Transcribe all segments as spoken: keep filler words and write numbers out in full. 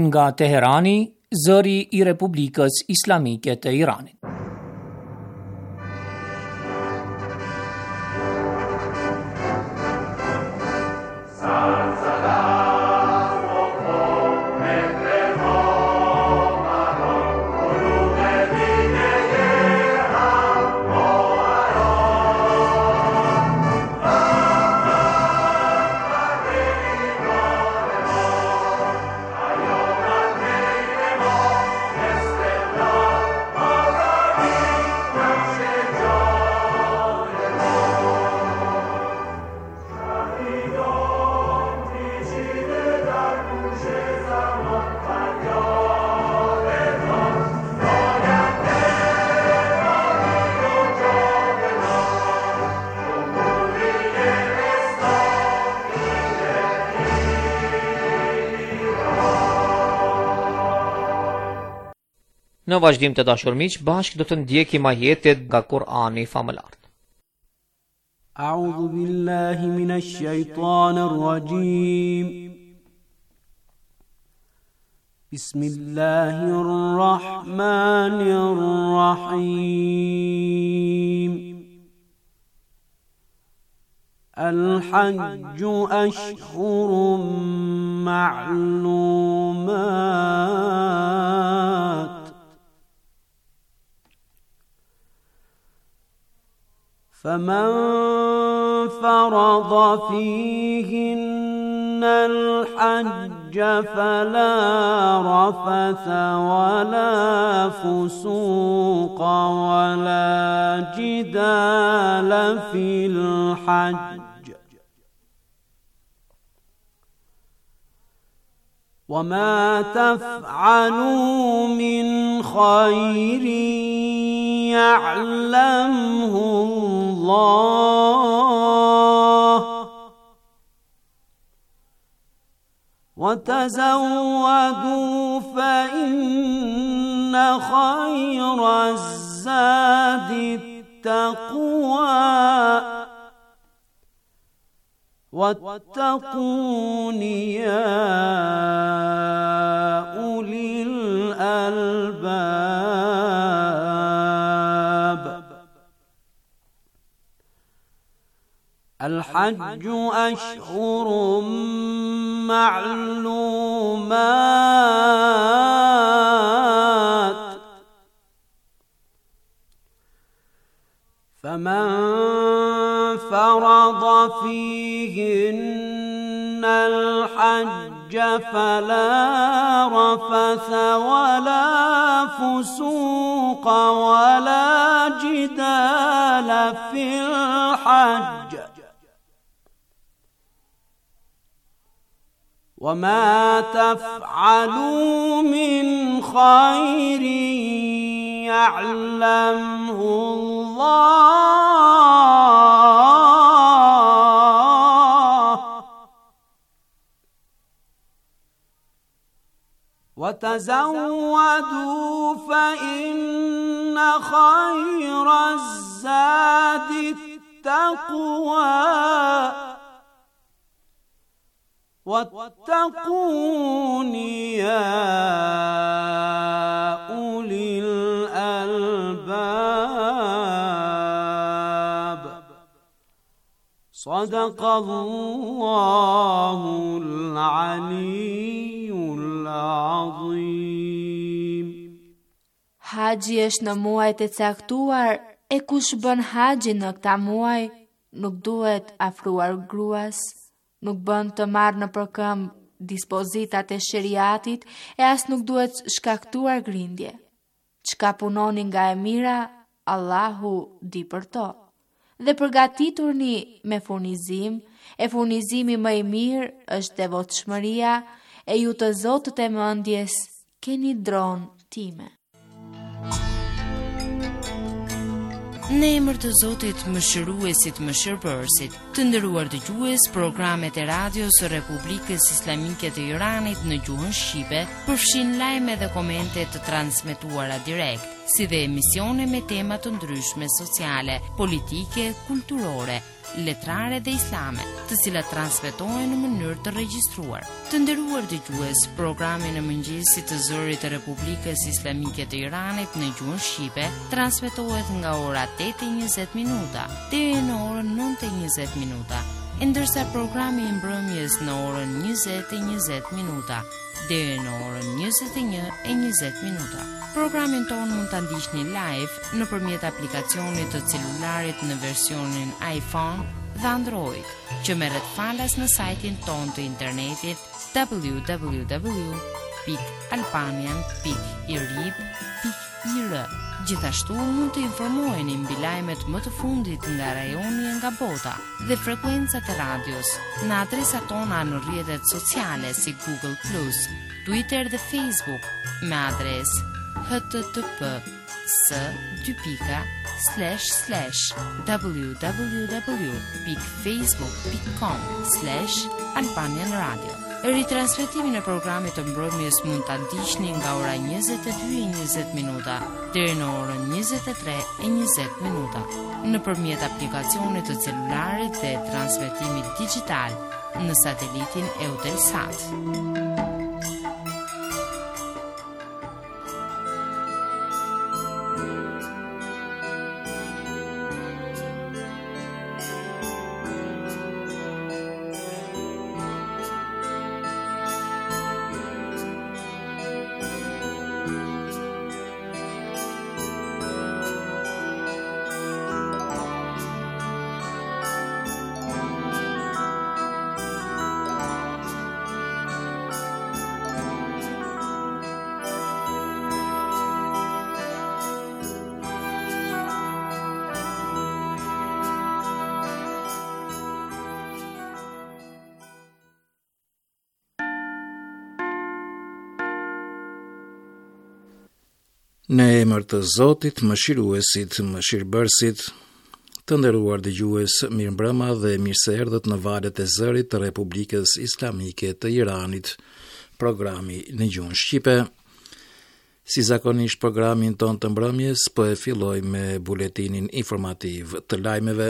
nga Teherani, zëri i Republikës Islamike të Iranit. Në vazhdim të dashur miq, bashkë do të ndjekim ajetet nga Kur'ani famëlar. A'udhu billahi minash shaitanir rajim. Bismillahir rahmanir rahim. الحج أشهر معلومات فمن فرض فيهن الحج فلا رفث ولا فسوق ولا جدال في الحج وما تفعلوا من خير يعلمه الله وتزودوا فإن خير الزاد التقوى واتقون يا أولي الألباب الحج أشهر معلومات فمن فرض فيهن الحج فلا رفث ولا فسوق ولا جدال في الحج وما تفعلوا من خير يعلمه الله وتزودوا فإن خير الزاد التقوى واتقون يا أولي الألباب صدق الله العلي العظيم. Haxhi është në muajt e caktuar e kush bën haxhin në këta muaj nuk duhet afruar gruas, nuk bën të marrë në përkëmbë dispozitat e sheriatit e as nuk duhet shkaktuar grindje. Çka punoni nga e mira, Allahu di për to. Dhe përgatiturni me furnizim, e furnizimi më i mirë është devotshmëria e ju të zotët e mendjes keni dronë time. Në emër të Zotit Mëshiruesit Mëshirbërësit, të nderuar dëgjues, programet e radios së Republikës Islamike të Iranit në gjuhën shqipe përfshin lajme dhe komente të transmetuara direkt, si dhe emisione me tema të ndryshme sociale, politike, kulturore, letrare dhe islame, të cilat transmetohen në mënyrë të regjistruar. Të nderuar dëgjues, programi në mëngjesit të zërit të Republikës Islamike të Iranit në gjuhën shqipe transmetohet nga ora tetë e njëzet minuta deri në orën nëntë e njëzet minuta, ndërsa programi i mbrëmjes në orën njëzet e njëzet minuta deri në orën njëzet e një e njëzet minuta. Programin ton mund ta ndiqni live nëpërmjet aplikacionit të celularit në versionin iPhone dhe Android, që merret falas në sajtin ton të internetit w w w pikë albanian pikë i r i b pikë i r. Gjithashtu mund të informoheni mbi lajmet më të fundit nga rajoni e nga bota dhe frekuencat e radios në adresat tona në rrjetet sociale si Google plus, Twitter dhe Facebook me adresë h t t p s dy pika slash slash w w w pikë facebook pikë com slash albanian radio. Ritransmetimin e programit të mbrëmjes mund ta ndiqni nga ora njëzet e dy e njëzet minuta deri në orën njëzet e tre e njëzet minuta nëpërmjet aplikacionit të celularit dhe transmetimit digjital në satelitin Eutelsat. Në emër të Zotit, Mëshiruesit, Mëshirbërësit, të nderuar dëgjues, mirëmbrëma dhe mirë se erdhët në valët e zërit të Republikës Islamike të Iranit, programi në gjuhën shqipe. Si zakonisht, programin ton të mbrëmjes po e filloj me buletinin informativ të lajmeve.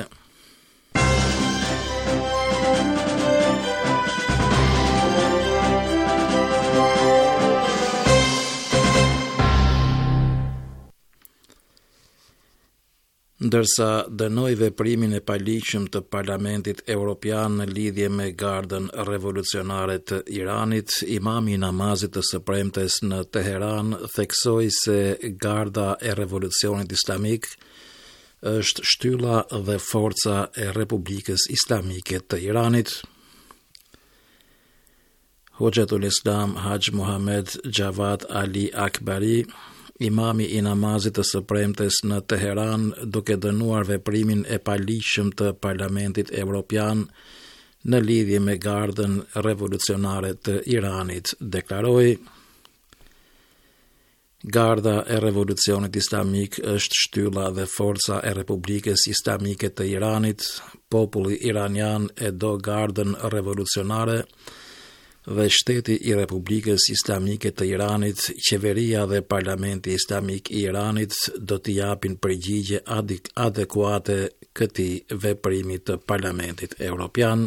Ndërsa dënoi veprimin e paligjshëm të Parlamentit Evropian në lidhje me Gardën Revolucionare të Iranit, imami i namazit të së premtes në Teheran theksoi se Garda e Revolucionit Islamik është shtylla dhe forca e Republikës Islamike të Iranit. Hoxhatul Islam Haj Muhammed Javad Ali Akbari, imami i namazit të së premtes në Teheran, duke dënuar veprimin e paligjshëm të Parlamentit Evropian në lidhje me Gardën Revolucionare të Iranit, deklaroi: Garda e Revolucionit Islamik është shtylla dhe forca e Republikës Islamike të Iranit. Populli iranian e do Gardën Revolucionare dhe shteti i Republikës Islamike të Iranit, qeveria dhe Parlamenti Islamik i Iranit do t'i japin përgjigje adekuate këtij veprimi të Parlamentit Evropian.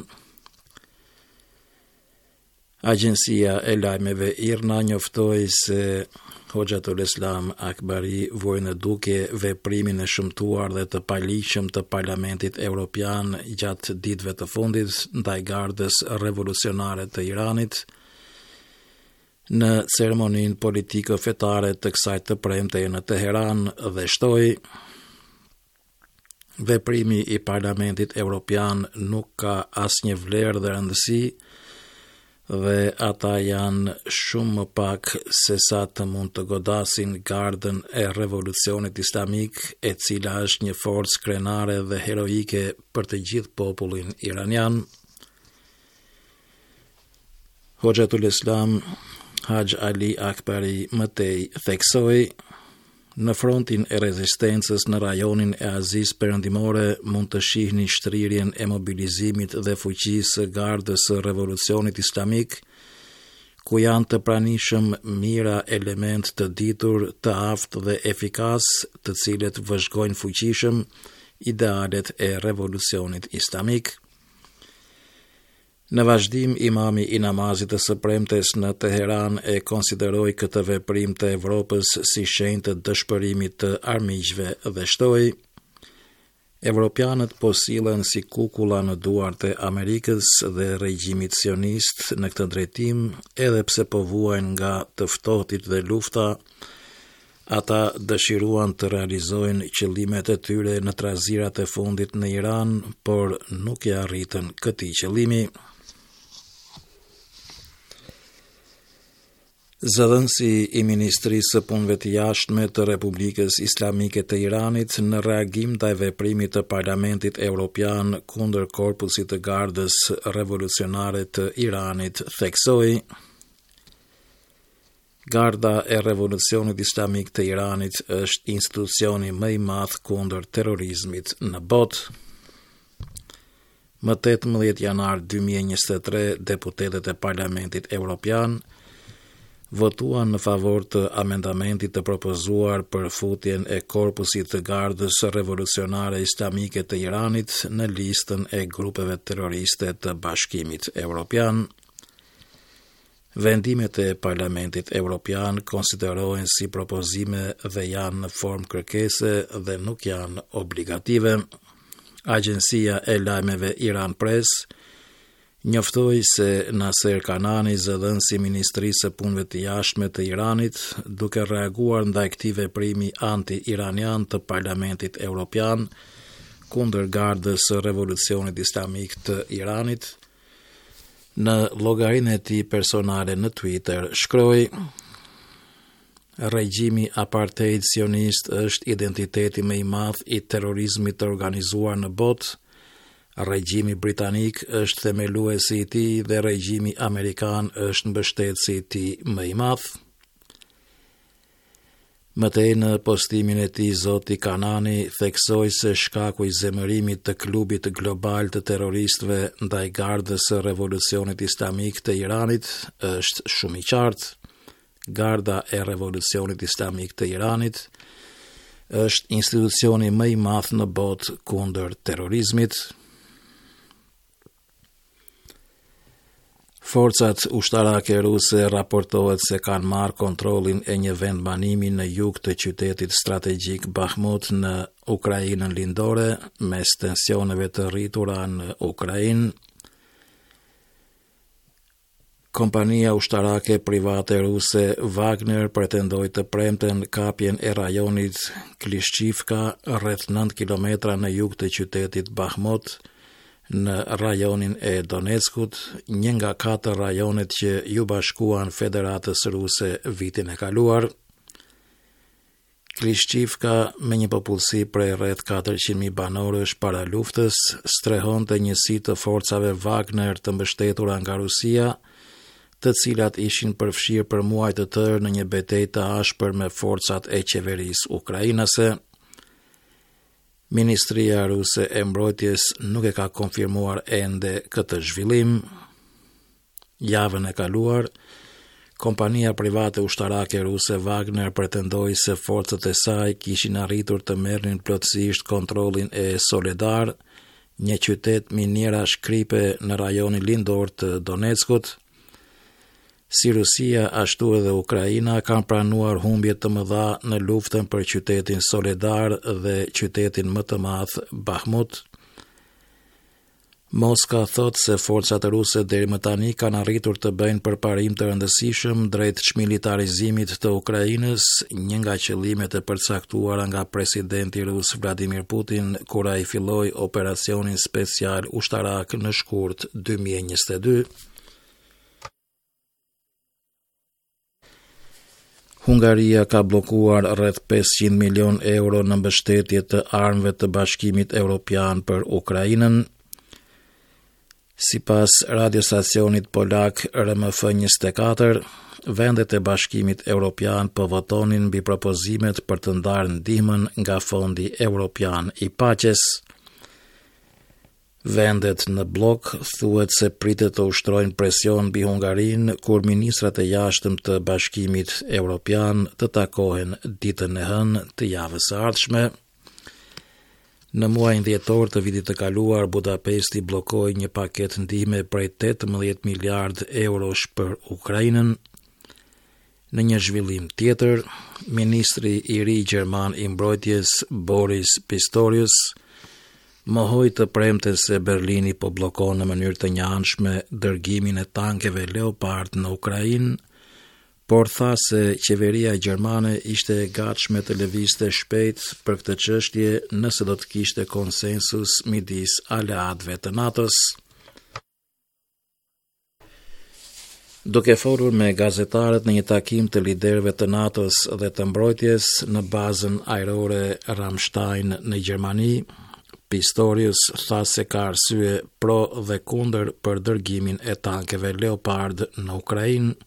Agjencia e lajmeve IRNA njoftoi se Hoxhatul Islam Akbari vuri në dukje veprimin e shëmtuar dhe të paligjshëm të Parlamentit Evropian gjatë ditëve të fundit ndaj Gardës Revolucionare të Iranit në ceremoninë politiko-fetare të kësaj të premte në Teheran dhe shtoi: veprimi i Parlamentit Evropian nuk ka asnjë vlerë dhe rëndësi dhe ata janë shumë më pak se sa të mund të godasin Gardën e Revolucionit Islamik, e cila është një forcë krenare dhe heroike për të gjithë popullin iranian. Hoxhatul Islam Haj Ali Akbari mëtej theksoi: në frontin e rezistencës në rajonin e Azisë Perëndimore mund të shihni shtrirjen e mobilizimit dhe fuqisë së Gardës së Revolucionit Islamik, ku janë të pranishëm mira element të ditur, të aftë dhe efikas, të cilët vëzhgojnë fuqishëm, idealet e revolucionit islamik. Në vazhdim, imami i namazit të së premtes në Teheran e konsideroi këtë veprim të Evropës si shenjë të dëshpërimit të armiqve dhe shtoi: Evropianët po sillen si kukulla në duart e Amerikës dhe regjimit sionist në këtë drejtim, edhe pse po vuajnë nga të ftohtit dhe lufta, ata dëshiruan të realizojnë qëllimet e tyre në trazirat e fundit në Iran, por nuk e arritën këtij qëllimi. Zëdhënësi i Ministrisë së Punëve të Jashtme të Republikës Islamike të Iranit në reagim ndaj veprimit të Parlamentit Evropian kundër Korpusit të Gardës Revolucionare të Iranit theksoi: Garda e Revolucionit Islamik të Iranit është institucioni më i madh kundër terrorizmit në botë. Më tetëmbëdhjetë janar dy mijë e njëzet e tre, deputetët e Parlamentit Evropian votuan në favor të amendamentit të propozuar për futjen e Korpusit të Gardës Revolucionare Islamike të Iranit në listën e grupeve terroriste të Bashkimit Evropian. Vendimet e Parlamentit Evropian konsiderohen si propozime dhe janë në formë kërkese dhe nuk janë obligative. Agjencia e lajmeve Iran Press njoftoi se Naser Kanani, zëdhënësi i Ministrisë së Punëve të Jashtme të Iranit, duke reaguar ndaj këtij veprimi anti-iranian të Parlamentit Evropian kundër Gardës së Revolucionit Islamik të Iranit, në llogarinë e tij personale në Twitter shkroi: Regjimi apartheid sionist është identiteti më i madh i terrorizmit të organizuar në botë. Regjimi britanik është themeluesi i tij dhe regjimi amerikan është mbështetësi i tij më i madh. Mëtej në postimin e tij, zoti Kanani theksoi se shkaku i zemërimit të klubit global të terroristëve ndaj Gardës së Revolucionit Islamik të Iranit është shumë i qartë. Garda e Revolucionit Islamik të Iranit është institucioni më i madh në botë kundër terrorizmit. Forcat ushtarake ruse raportohet se kanë marrë kontrollin e një vendbanimi në jug të qytetit strategjik Bakhmut në Ukrainën lindore, mes tensioneve të rritura në Ukrainë. Kompania ushtarake private ruse Wagner pretendoi të premten kapjen e rajonit Klishchivka, rreth nëntë kilometra në jug të qytetit Bakhmut, në rajonin e Donetskut, një nga katër rajonet që ju bashkuan Federatës Ruse vitin e kaluar. Klishchivka, me një popullsi prej rreth katërqind mijë banorësh para luftës, strehonte njësi të forcave Wagner të mbështetura nga Rusia, të cilat ishin përfshirë për muaj të tërë në një betejë të ashpër me forcat e qeverisë ukrainase. Ministria Ruse e Mbrojtjes nuk e ka konfirmuar ende këtë zhvillim. Javën e kaluar, kompania private ushtarake ruse Wagner pretendoi se forcat e saj kishin arritur të merrnin plotësisht kontrollin e Soledar, një qytet miniera shkripe në rajonin lindor të Donetskut. Si Rusia, ashtu edhe Ukraina kanë pranuar humbje të mëdha në luftën për qytetin Soledar dhe qytetin më të madh Bakhmut. Moska thot se forcat ruse deri më tani kanë arritur të bëjnë përparim të rëndësishëm drejt çmilitarizimit të Ukrainës, një nga qëllimet e përcaktuara nga presidenti rus Vladimir Putin kur ai filloi operacionin special ushtarak në shkurt dy mijë e njëzet e dy. Hungaria ka blokuar rreth pesëqind milion euro në mbështetje të armëve të Bashkimit Evropian për Ukrainën. Sipas radiostacionit polak R M F njëzet e katër, vendet e Bashkimit Evropian po votonin mbi propozimet për të ndarë ndihmën nga Fondi Evropian i Paqes. Vendet në blok thuhet se pritet të ushtrojnë presion mbi Hungarinë kur ministrat e jashtëm të Bashkimit Evropian të takohen ditën e hënë të javës së ardhshme. Në muajin dhjetor të vitit të kaluar, Budapesti bllokoi një paketë ndihme prej tetëmbëdhjetë miliardë eurosh për Ukrainën. Në një zhvillim tjetër, ministri i ri gjerman i mbrojtjes Boris Pistorius mohoi të premte se Berlini po bllokon në mënyrë të njëanshme dërgimin e tankeve Leopard në Ukrainë, por tha se qeveria gjermane ishte e gatshme të lëvizte shpejt për këtë çështje nëse do të kishte konsensus midis aleatëve të NATO-s. Duke folur me gazetarët në një takim të liderëve të NATO-s dhe të mbrojtjes në bazën ajrore Ramstein në Gjermani, Pistorius tha se ka arsye pro dhe kundër për dërgimin e tankeve Leopard në Ukrainë.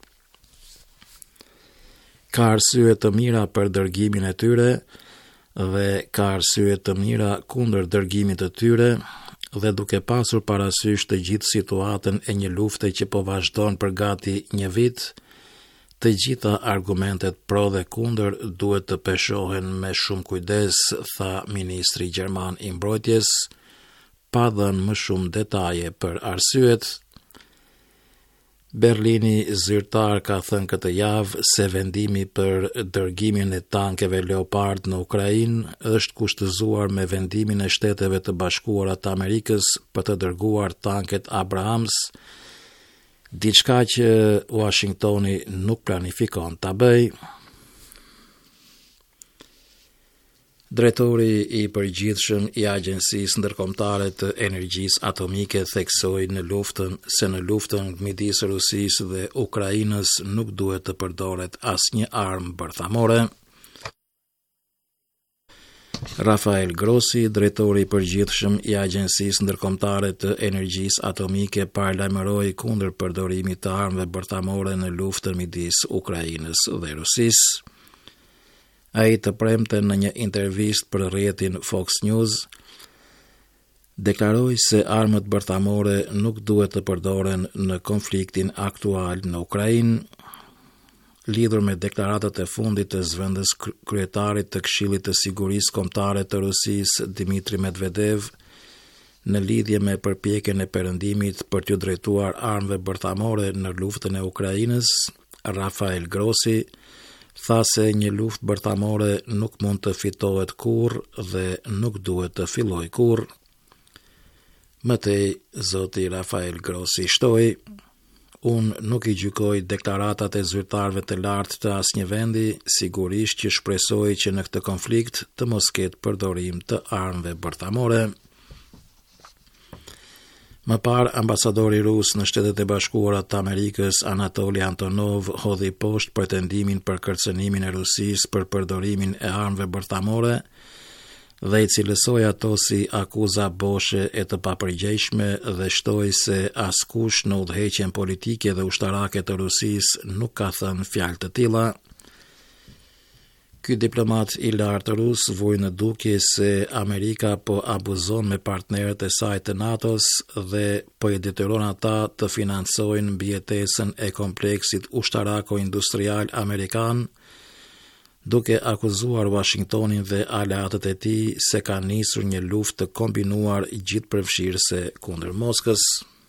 Ka arsye të mira për dërgimin e tyre dhe ka arsye të mira kundër dërgimit të tyre, dhe duke pasur parasysh të gjithë situatën e një lufte që po vazhdon për gati një vit, të gjitha argumentet pro dhe kundër duhet të peshohen me shumë kujdes, tha ministri gjerman i mbrojtjes, pa dhënë më shumë detaje për arsyet. Berlini zyrtar ka thënë këtë javë se vendimi për dërgimin e tankeve Leopard në Ukrainë është kushtëzuar me vendimin e Shteteve të Bashkuara të Amerikës për të dërguar tanket Abrams, diçka që Washingtoni nuk planifikon ta bëjë. Drejtori i përgjithshëm i Agjencisë Ndërkombëtare të Energjisë Atomike theksoi në luftën se në luftën midis Rusisë dhe Ukrainës nuk duhet të përdoret asnjë armë bërthamore. Rafael Grossi, drejtori i përgjithshëm i Agjencisë Ndërkombëtare të Energjisë Atomike, paralajmëroi kundër përdorimit të armëve bërthamore në luftën midis Ukrainës dhe Rusisë. Ai të premte në një intervistë për rrjetin Fox News deklaroi se armët bërthamore nuk duhet të përdoren në konfliktin aktual në Ukrainë. Lidhur me deklaratat e fundit të zëvendës kryetarit të Këshillit të Sigurisë Kombëtare të Rusisë, Dmitri Medvedev, në lidhje me përpjekjen e perëndimit për t'u drejtuar armëve bërthamore në luftën e Ukrainës, Rafael Grossi tha se një luftë bërthamore nuk mund të fitohet kurrë dhe nuk duhet të fillojë kurrë. Mëtej, zoti Rafael Grossi shtoi: "Unë nuk i gjykoj deklaratat e zyrtarëve të lartë të asnjë vendi, sigurisht që shpresoj që në këtë konflikt të mos ketë përdorim të armëve bërthamore." Më parë, ambasadori rus në Shtetet e Bashkuara të Amerikës, Anatoli Antonov, hodhi poshtë pretendimin për kërcënimin e Rusisë për përdorimin e armëve bërthamore dhe i cilësoi ato si akuza boshe e të papërgjegjshme dhe shtoi se askush në udhëheqjen politike dhe ushtarake të Rusisë nuk ka thënë fjalë të tilla. Ky diplomat i lartë rus vui në dukje se Amerika po abuzon me partnerët e saj të NATO-s dhe po i detyron ata të financojnë mbijetesën e kompleksit ushtarako-industrial amerikan, duke akuzuar Washingtonin dhe aleatët e tij se ka nisur një luftë të kombinuar gjithëpërfshirëse kundër Moskës.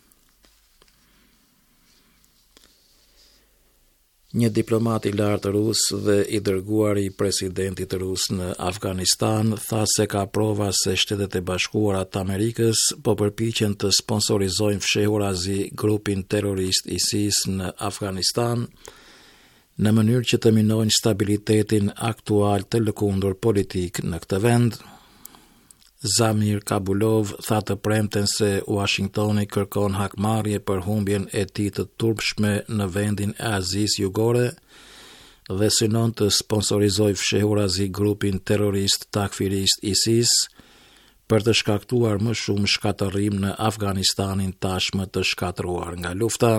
Një diplomat i lartë rus dhe i dërguari i presidentit rus në Afganistan tha se ka prova se Shtetet e Bashkuara të Amerikës po përpiqen të sponsorizojnë fshehurazi grupin terrorist ISIS në Afganistan në mënyrë që të minojnë stabilitetin aktual të lëkundur politik në këtë vend. Zamir Kabulov tha të premten se Washingtoni kërkon hakmarrje për humbjen e tij të turpshme në vendin e Azisë Jugore dhe synon të sponsorizojë fshehurazi grupin terrorist takfirist ISIS për të shkaktuar më shumë shkatërrim në Afganistanin tashmë të shkatëruar nga lufta.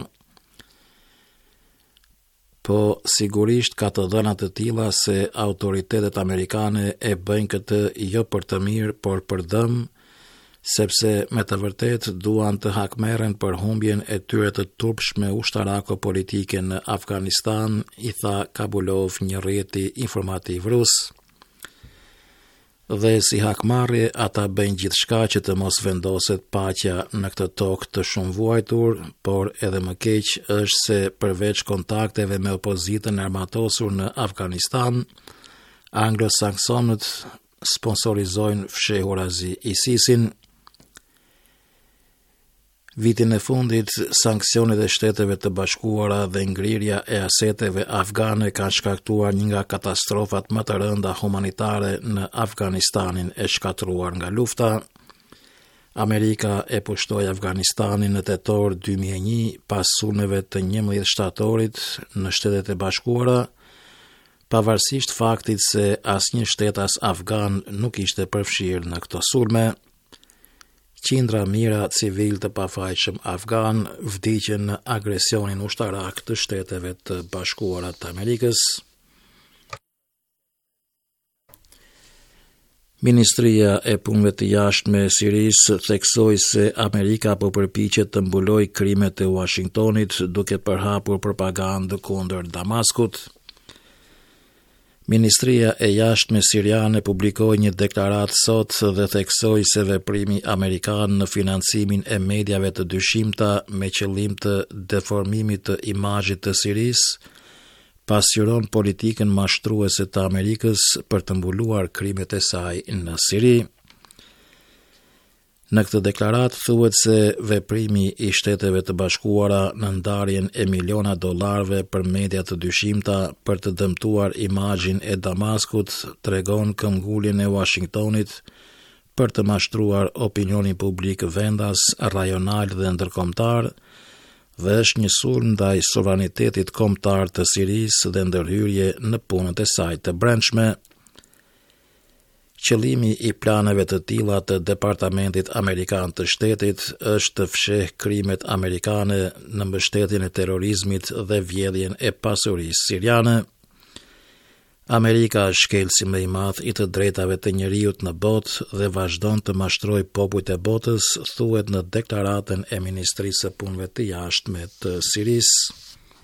Po sigurisht ka të dhëna të tilla se autoritetet amerikane e bëjnë këtë jo për të mirë, por për dëm, sepse me të vërtet duan të hakmerren për humbjen e tyre të turpshme ushtarako-politike në Afganistan, i tha Kabulov një rrjeti informativ rus. dhe si hakmarrje ata bëjnë gjithçka që të mos vendoset paqja në këtë tokë të shumë vuajtur, por edhe më keq është se përveç kontakteve me opozitën e armatosur në Afganistan, anglo-saksonët sponsorizojnë fshehurazi ISIS-in. Vitin e fundit, sanksionet e Shteteve të Bashkuara dhe ngrirja e aseteve afgane kanë shkaktuar një nga katastrofat më të rënda humanitare në Afganistanin e shkatruar nga lufta. Amerika e pushtoi Afganistanin në tetor dy mijë e një pas sulmeve të njëmbëdhjetë shtatorit në Shtetet e Bashkuara, pavarësisht faktit se asnjë shtetas afgan nuk ishte përfshirë në këto sulme. Qindra mijëra civil të pafajshëm afgan vdiqën në agresionin ushtarak të Shteteve të Bashkuara të Amerikës. Ministria e Punëve të Jashtme e Sirisë theksoi se Amerika po përpiqet të mbulojë krimet e Washingtonit duke përhapur propagandë kundër Damaskut. Ministria e Jashtme siriane publikoi një deklaratë sot dhe theksoi se veprimi amerikan në financimin e mediave të dyshimta me qëllim të deformimit të imazhit të Sirisë pasqyron politikën mashtruese të Amerikës për të mbuluar krimet e saj në Siri. Në këtë deklaratë thuhet se veprimi i Shteteve të Bashkuara në ndarjen e miliona dollarëve për media të dyshimta për të dëmtuar imazhin e Damaskut tregon këmbguljen e Washingtonit për të mashtruar opinionin publik vendas, rajonal dhe ndërkombëtar dhe është një sulm ndaj sovranitetit kombëtar të Sirisë dhe ndërhyrje në punët e saj të brendshme. Qëllimi i planeve të tilla të Departamentit Amerikan të Shtetit është të fshehë krimet amerikane në mbështetjen e terrorizmit dhe vjedhjen e pasurisë siriane. Amerika është shkelësi më i madh i të drejtave të njerëzit në botë dhe vazhdon të mashtrojë popujt e botës, thuhet në deklaratën e Ministrisë së Punëve të Jashtme të Sirisë.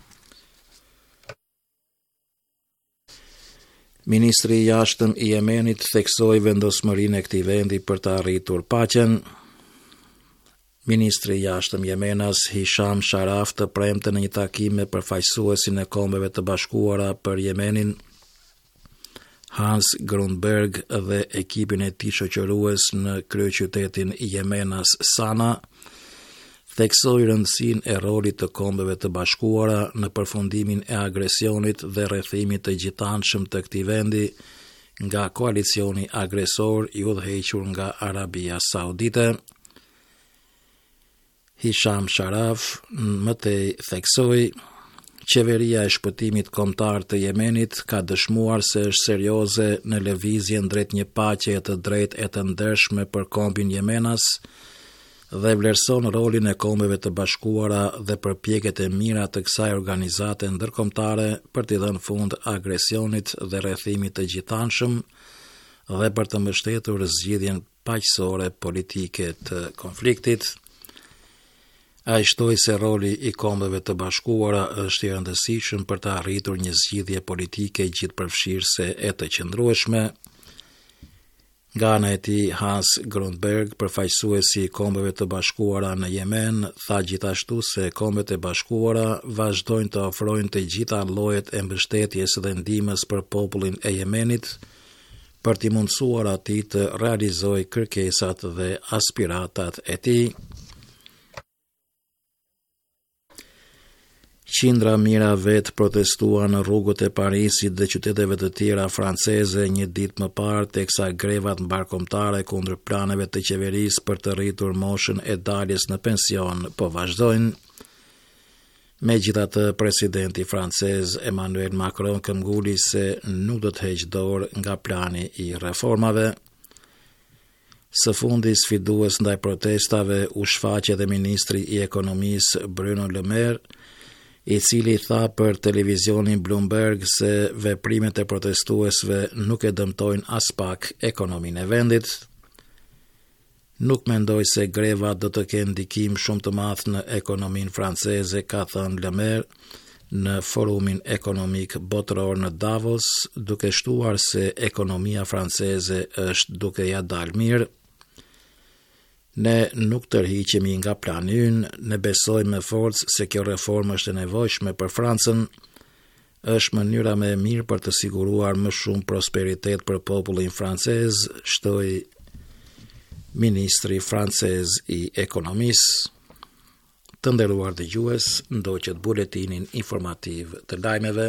Ministri i Jashtëm i Yemenit theksoi vendosmërinë e këtij vendi për të arritur paqen. Ministri i Jashtëm Yemenas Hisham Sharaf të premte në një takim me përfaqësuesin e Kombeve të Bashkuara për Yemenin, Hans Grundberg dhe ekipin e tij shoqërues në kryeqytetin Yemenas Sana, theksoi rëndësinë e rolit të Kombeve të Bashkuara në përfundimin e agresionit dhe rrethimit të gjithanshëm të këtij vendi nga koalicioni agresor i udhëhequr nga Arabia Saudite. Hisham Sharaf më tej theksoi, qeveria e shpëtimit kombëtar të Yemenit ka dëshmuar se është serioze në lëvizjen drejt një paqeje të drejtë e të ndershme për kombin Yemenas dhe vlerëson rolin e Kombeve të Bashkuara dhe përpjekjet e mira të kësaj organizate ndërkombëtare për t'i dhënë fund agresionit dhe rrethimit të gjithanshëm dhe për të mbështetur zgjidhjen paqësore politike të konfliktit. Ai shtoi se roli i Kombeve të Bashkuara është i rëndësishëm për të arritur një zgjidhje politike gjithëpërfshirëse e të qëndrueshme. Nga ana e tij, Hans Grundberg, përfaqësuesi i Kombeve të Bashkuara në Yemen, tha gjithashtu se Kombet e Bashkuara vazhdojnë të ofrojnë të gjitha llojet e mbështetjes dhe ndihmës për popullin e Yemenit për t'i mundësuar atij të realizojë kërkesat dhe aspiratat e tij. Qindra mijëra vet protestuan në rrugët e Parisit dhe qyteteve të tjera franceze një ditë më parë teksa grevat mbarkombëtare kundër planeve të qeverisë për të rritur moshën e daljes në pension po vazhdojnë. Megjithatë, presidenti francez Emmanuel Macron këmbguli se nuk do të heqë dorë nga plani i reformave. Së fundi, sfidues ndaj protestave u shfaqe edhe ministri i ekonomisë Bruno Le Maire, i cili tha për televizionin Bloomberg se veprimet e protestuesve nuk e dëmtojnë as pak ekonominë e vendit. Nuk mendoj se greva do të kenë ndikim shumë të madh në ekonominë franceze, ka thënë Le Maire, në forumin ekonomik botëror në Davos, duke shtuar se ekonomia franceze është duke ja dalë mirë. Ne nuk tërhiqemi nga plani ynë, ne besojmë me forcë se kjo reformë është e nevojshme për Francën, është mënyra më e mirë për të siguruar më shumë prosperitet për popullin francez, shtoi ministri francez i ekonomisë. Të nderuar dëgjues, ndoqët buletinin informativ të lajmeve.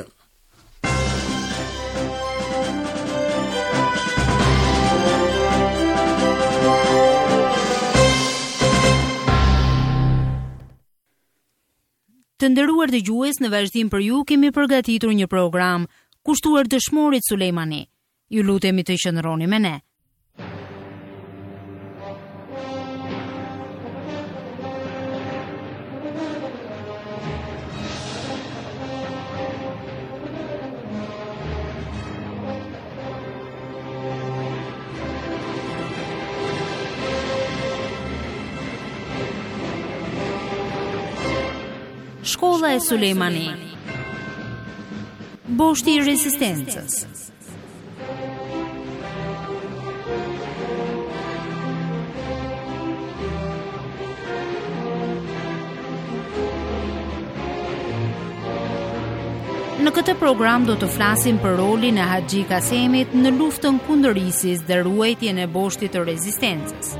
Të nderuar dëgjues, në vazhdim për ju kemi përgatitur një program kushtuar dëshmorit Sulejmani. Ju lutemi të qëndroni me ne. Shkolla e Sulejmani. Boshti i rezistencës. Në këtë program do të flasim për rolin e Haxhi Kasemit në luftën kundër ISIS dhe ruajtjen e boshtit të rezistencës.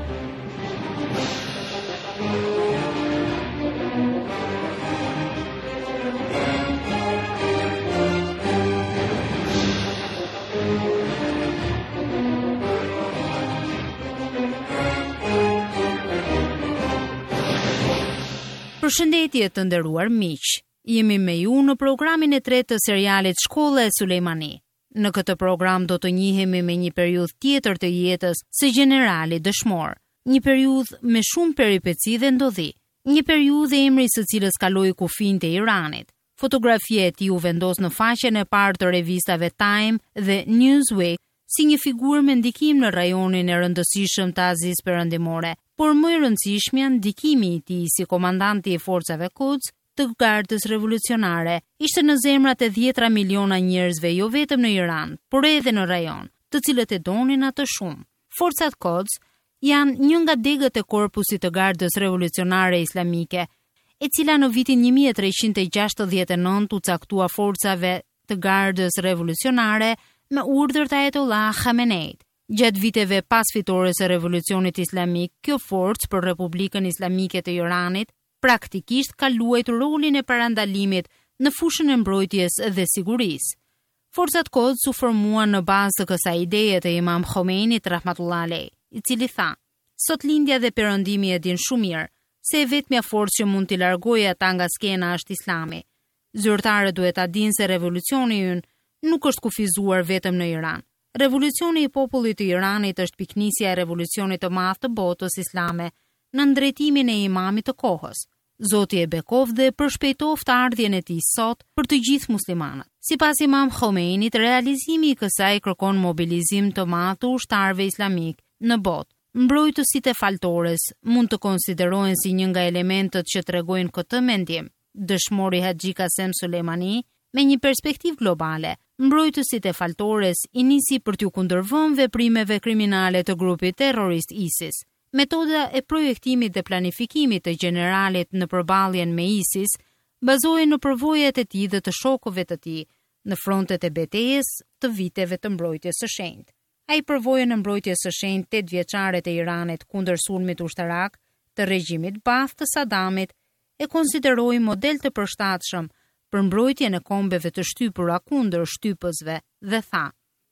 Përshëndetje të nderuar miq. Jemi me ju në programin e tretë të serialit Shkolla e Sulejmani. Në këtë program do të njihemi me një periudhë tjetër të jetës së generali dëshmor, një periudhë me shumë peripeci dhe ndodhi, një periudhë e emri së cilës kaloi kufijin të Iranit. Fotografia e tij u vendos në faqen e parë të revistave Time dhe Newsweek si një figurë me ndikim në rajonin e rëndësishëm të Azisë Perëndimore, por më i rëndësishmja ndikimi i tij si komandanti i forcave Quds të gardës revolucionare ishte në zemrat e dhjetra miliona njerëzve jo vetëm në Iran, por edhe në rajon, të cilët e donin atë shumë. Forcat Quds janë një nga degët e korpusit të gardës revolucionare islamike, e cila në vitin një mijë e treqind e gjashtëdhjetë e nëntë u caktua forcave të gardës revolucionare me urdhër të Ajatollah Khameneit. Gjatë viteve pas fitores së revolucionit islamik, kjo forcë për Republikën Islamike të Iranit praktikisht ka luajtur rolin e parandalimit në fushën e mbrojtjes dhe sigurisë. Forcat Quds u formuan në bazë të kësaj ideje të Imam Khomeinit rahmatullah alej, i cili tha: "Sot lindja dhe perëndimi e din shumë mirë se e vetmja forcë që mund t'i largojë ata nga skena është Islami. Zyrtarët duhet ta dinë se revolucioni ynë nuk është kufizuar vetëm në Iran. Revolucioni i popullit të Iranit është piknisja e revolucionit të madh të botës islame në ndrejtimin e imamit të kohës. Zoti e bekov dhe përshpejtoft ardhjen e tij sot për të gjithë muslimanët." Sipas Imam Khomeinit, realizimi i kësaj kërkon mobilizim të madh të ushtarëve islamik në botë. Mbrojtësit e faltores mund të konsiderohen si një nga elementët që tregojnë këtë mendim. Dëshmori Haxhi Kasem Sulejmani, me një perspektivë globale, mbrojtësit e faltores i nisi për t'u kundërvënë veprimeve kriminale të grupit terrorist ISIS. Metoda e projektimit dhe planifikimit të generalit në përballjen me ISIS bazohej në përvojat e tij dhe të shokëve të tij në frontet e betejës të viteve të mbrojtjes së shenjtë. Ai përvojën në mbrojtjes së shenjtë tetë vjeçare të Iranit kundër sulmit ushtarak të regjimit Baath të Saddamit e konsideroi model të përshtatshëm për mbrojtjen e kombeve të shtypura kundër shtypësve dhe tha: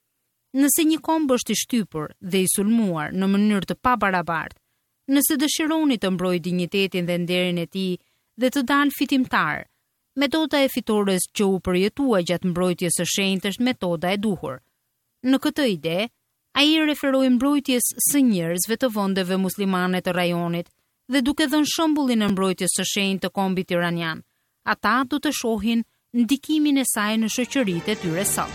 "Nëse një komb është i shtypur dhe i sulmuar në mënyrë të pabarabartë, nëse dëshironi të mbrojë dinjitetin dhe nderin e tij dhe të dalë fitimtar, metoda e fitores që u përjetua gjatë mbrojtjes së shenjtë është metoda e duhur." Në këtë ide, ai referoi mbrojtjes së njerëzve të vendeve muslimane të rajonit dhe duke dhënë shembullin e mbrojtjes së shenjtë të kombit iranian, ata do të shohin ndikimin e saj në shoqëritë e tyre sot.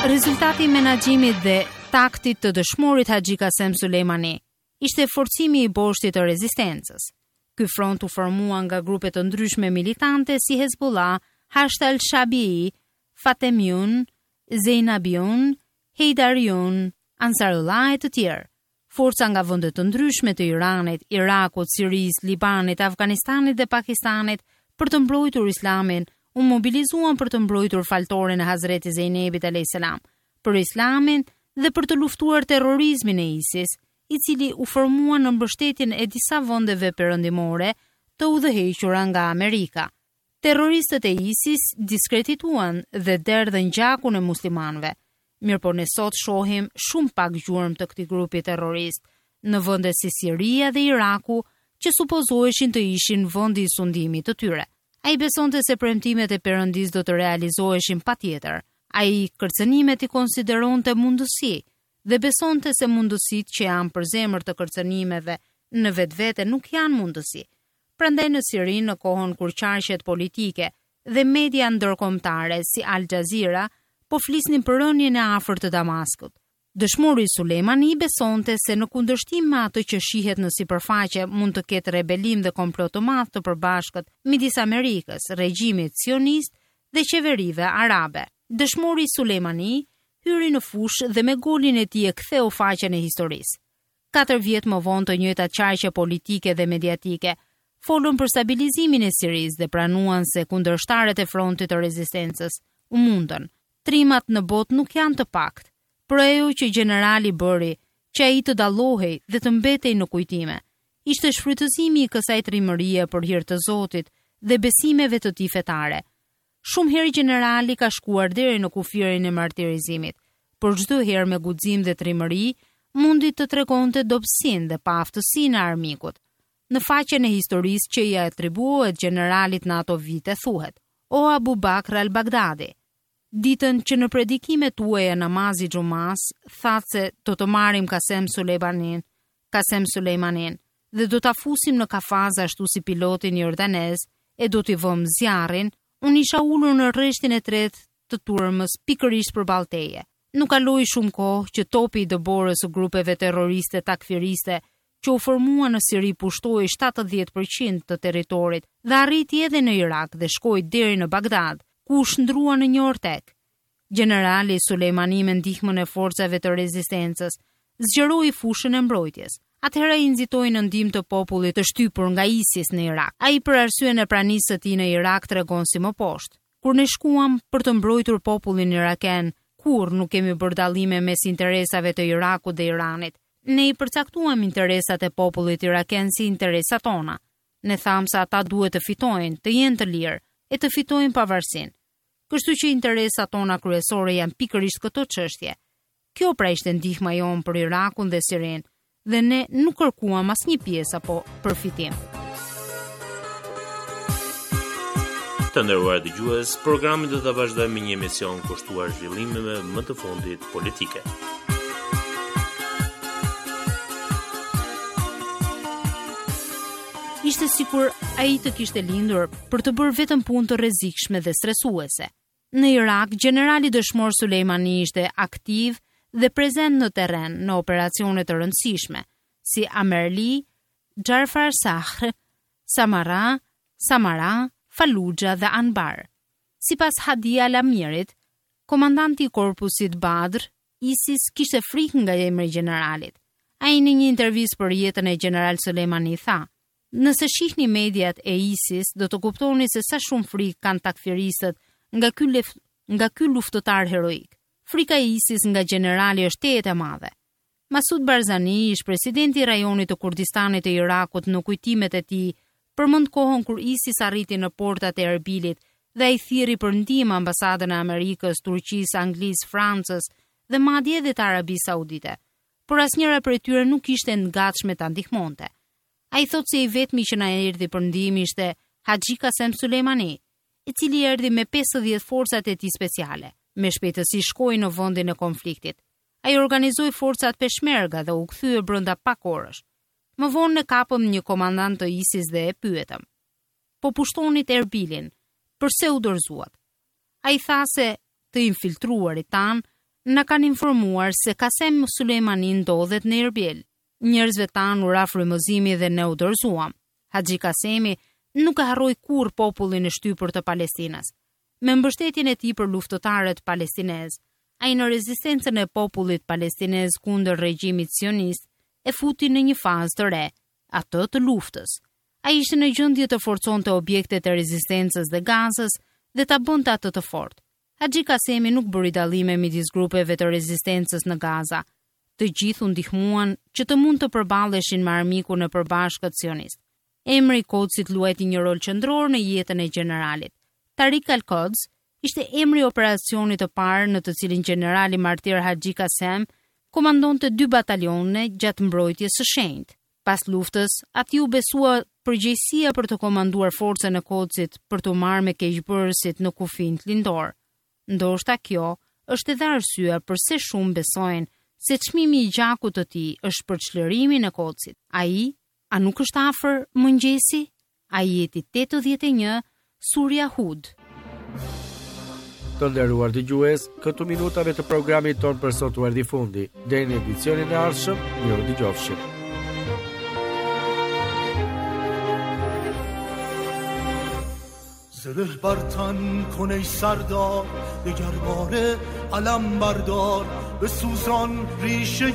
Rezultati i menaxhimit dhe taktit të dëshmorit Haxhi Kasem Sulejmani ishte forcimi i boshtit të rezistencës. Ky front u formua nga grupe të ndryshme militante si Hezbollah, Hashd al-Shabii, Fatemiyun, Zeinabiyun, Heidariyun, Ansarullah e të tjerë. Forca nga vende të ndryshme të Iranit, Irakut, Sirisë, Libanit, Afganistanit dhe Pakistanit për të mbrojtur Islamin u mobilizuan për të mbrojtur faltoren e Hazreti Zeinebit alayhis salam, për Islamin dhe për të luftuar terrorizmin e ISIS, i cili u formua në mbështetjen e disa vendeve perëndimore të udhëhequra nga Amerika. Terroristët e ISIS diskredituan dhe derdhën gjakun e muslimanëve. Mirë po ne sot shohim shumë pak gjurmë të këtij grupi terrorist në vende si Siria dhe Iraku, që supozoheshin të ishin vendi i sundimit të tyre. Ai besonte se premtimet e Perëndis do të realizoheshin patjetër. Ai kërcënimet i konsideronte mundësi dhe besonte se mundësitë që janë për zemër të kërcënimeve në vetvete nuk janë mundësi. Prandaj në Siri, në kohën kur qarqet politike dhe media ndërkombëtare si Al Jazeera po flisnin për rënien e afërt të Damaskut. Dëshmori Sulejmani besonte se në kundërshtim me atë që shihet në sipërfaqe mund të ketë rebelim dhe komplot të madh të përbashkët midis Amerikës, regjimit sionist dhe qeverive arabe. Dëshmori Sulejmani hyri në fushë dhe me golin e tij e ktheu faqen e historisë. Katër vjet më vonë të njëjtat qarqe politike dhe mediatike folën për stabilizimin e Sirisë dhe pranuan se kundërshtarët e frontit të rezistencës u mundën. Trimat në botë nuk janë të pakt, por ajo që generali bëri, që ai të dallohej dhe të mbetej në kujtime, ishte shfrytëzimi i kësaj trimërie për hir të Zotit dhe besimeve të tij fetare. Shumë herë generali ka shkuar deri në kufirin e martirizimit, por çdo herë me guxim dhe trimëri mundi të tregonte dobësinë dhe paaftësinë e armikut. Në faqen e historisë që i atribuohet generalit në ato vite thuhet: O Abu Bakr al-Baghdadi, ditën që në predikimet tuaja namazi xumas, thatë se do të marrim Kasem Sulejmanin, Kasem Sulejmanin, dhe do ta fusim në kafaz ashtu si pilotin jordanez, e do t'i vëmë zjarrin, unë isha ulur në rreshtin e tretë të turmës pikërisht përballë teje. Nuk kaloi shumë kohë që topi i dëborës së grupeve terroriste takfiriste që u formua në Siri pushtoi shtatëdhjetë përqind të territorit dhe arriti edhe në Irak dhe shkoi deri në Bagdad, ku u shndrua në një ortek. Generali Sulejmani me ndihmën e forcave të rezistencës zgjeroi fushën e mbrojtjes. Atëherë ai nxitoi në ndihmë të popullit të shtypur nga ISIS në Irak. Ai për arsyen e pranisë së tij në Irak tregon si më poshtë: Kur ne shkuam për të mbrojtur popullin iraken, kur nuk kemi bërë dallime mes interesave të Irakut dhe Iranit. Ne i përcaktuam interesat e popullit iraken si interesat tona. Ne thamë se ata duhet të fitojnë, të jenë të lirë e të fitojnë pavarësinë. Kështu që interesat tona kryesore janë pikërisht këto çështje. Kjo pra ishte ndihma jonë për Irakun dhe Sirinë, dhe ne nuk kërkuam asnjë pjesë apo përfitim. Të nderuar dëgjues, programin do ta vazhdojmë me një emision kushtuar zhvillimeve më të fundit politike. Ishte sikur ai të kishte lindur për të bërë vetëm punë të rrezikshme dhe stresuese. Në Irak, generali dëshmor Sulejmani ishte aktiv dhe prezent në terren në operacione të rëndësishme, si Amerli, Jafar Sakhr, Samara, Samara, Fallujah dhe Anbar. Sipas Hadi al-Amirit, komandanti i korpusit Badr, ISIS kishte frikë nga emri i generalit. Ai në një intervistë për jetën e general Sulejmani tha: Nëse shihni mediat e ISIS, do të kuptoni se sa shumë frikë kanë takfiristët nga ky lef, nga ky luftëtar heroik. Frika e ISIS nga generali është tejet e madhe. Masud Barzani, ish presidenti i rajonit të Kurdistanit të Irakut, në kujtimet e tij, përmend kohën kur ISIS arriti në portat e Erbilit dhe ai thirri për ndihmë ambasadën e Amerikës, Turqisë, Anglisë, Francës dhe madje edhe të Arabisë Saudite. Por asnjëra prej tyre nuk ishte e gatshme ta ndihmonte. Ai thotë se i vetmi që na erdhi për ndihmë ishte Haxhi Kasem Sulejmani, i cili erdhi me pesëdhjetë forcat e tij speciale. Me shpejtësi shkoi në vendin e konfliktit. Ai organizoi forcat peshmerga dhe u kthye brenda pak orësh. Më vonë ne kapëm një komandant të ISIS dhe e pyetëm: Po pushtonit Erbilin, pse u dorëzuat? Ai tha se të infiltruarit tan na kanë informuar se Kasem Sulejmani ndodhet në Erbil. Njerëzve tanë u ra frymëzimi dhe ne u dorëzuam. Haxhi Kasemi nuk e harroi kurrë popullin e shtypur të Palestinës. Me mbështetjen e tij për luftëtarët palestinez, ai në rezistencën e popullit palestinez kundër regjimit sionist e futi në një fazë të re, atë të luftës. Ai ishte në gjendje të forconte objektet e rezistencës dhe Gazës dhe ta bënte atë të fortë. Haxhi Kasemi nuk bëri dallime midis grupeve të rezistencës në Gaza. Të gjithë u ndihmuan që të mund të përballeshin me armikun e përbashkët sionist. Emri i Quds luajti një rol qendror në jetën e generalit. Tariq al-Quds ishte emri i operacionit të parë në të cilin generali martir Haxhi Kasem komandonte dy batalione gjatë mbrojtjes së shenjtë. Pas luftës, ati u besua përgjegjësia për të komanduar forcën e Quds për të marrë me keqbërësit në kufin lindor. Ndoshta kjo është edhe arsyeja pse shumë besojnë se çmimi i gjakut të tij është për çlirimin e Quds. Ai, a nuk është afër mëngjesi? Ajeti tetëdhjetë e një, Surja Hud. Të nderuar dëgjues, këtu minutave të programit ton për sot u erdhi fundi. Deri në edicionin e ardhshëm, miru dëgjofshim. زره برتن کن ای سردار دگرباره علم بردار به سوزان ریشه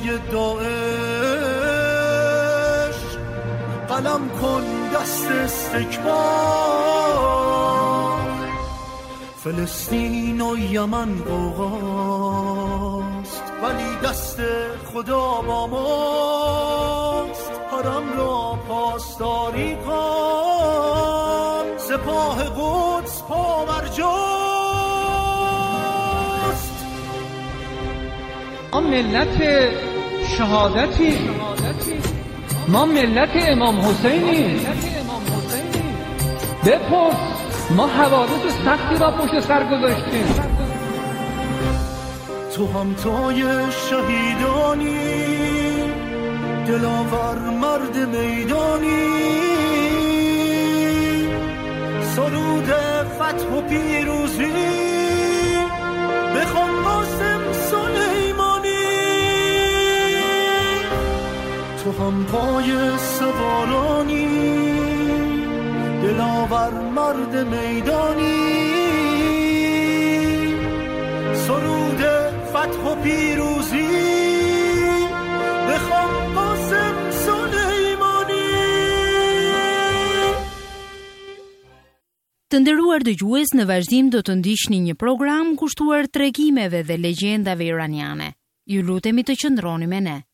داعش قلم کن دست استکبار فلسطین و یمن غوغاست ولی دست خدا با ماست حرم را پاسداری کن سپاه قدس پاورجاست ما ملت شهادتی ما ملت امام حسینی بپرس ما حوادث سختی را پشت سر گذاشتیم تو همتای شهیدانی دلاور مرد میدانی سرود فتح و پیروزی بخوان قاسم سلیمانی تو هم پای سوارانی دلاور مرد میدانی سرود فتح و پیروزی بخوان قاسم سلیمانی. Të nderuar dëgjues, në vazhdim do të ndiqni një program kushtuar tregimeve dhe legjendave iraniane. Ju lutemi të qëndroni me ne.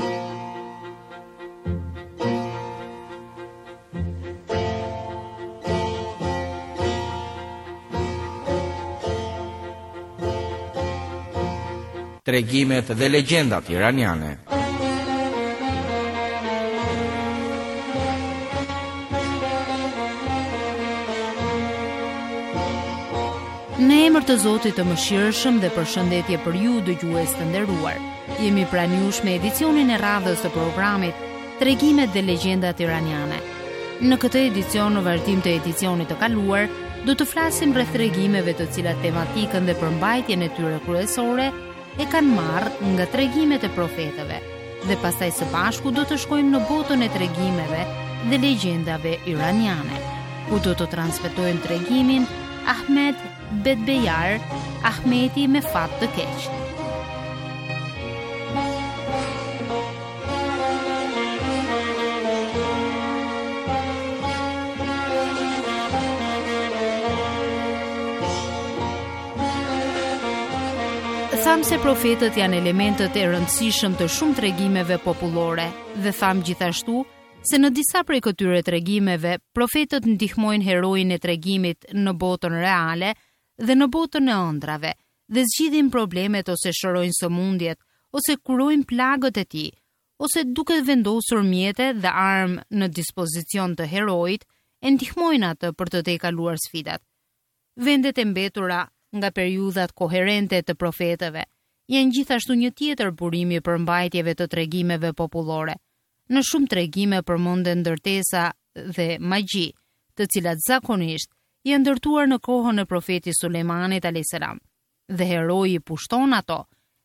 Tregimet dhe legjendat iraniane. Në emër të Zotit të Mëshirshëm dhe përshëndetje për ju dëgjues të nderuar. Jemi pranë jush me edicionin e radhës të programit Tregimet dhe legjendat iraniane. Në këtë edicion, në vazhdim të edicionit të kaluar, do të flasim rreth tregimeve të cilat tematikën dhe përmbajtjen e tyre kryesore e kanë marrë nga tregimet e profetëve. Dhe pastaj së bashku do të shkojmë në botën e tregimeve dhe legjendave iraniane, ku do të transmetojmë tregimin Ahmed Bedbejar, Ahmeti me fat të keq. Tham se profetët janë elementët e rëndësishëm të shumë tregimeve popullore dhe tham gjithashtu se në disa prej këtyre tregimeve profetët ndihmojnë heroin e tregimit në botën reale dhe në botën e ëndrave dhe zgjidhin problemet ose shërojnë sëmundjet ose kurojnë plagët e tij ose duke vendosur mjete dhe armë në dispozicion të heroit e ndihmojnë atë për të tejkaluar sfidat. Vendet e mbetura nga periudhat koherente të profetëve janë gjithashtu një tjetër burim i përmbajtjeve të tregimeve popullore. Në shumë tregime përmenden ndërtesa dhe magji, të cilat zakonisht janë ndërtuar në kohën e profetit Sulejmanit alayhis salam, dhe heroi pushton ato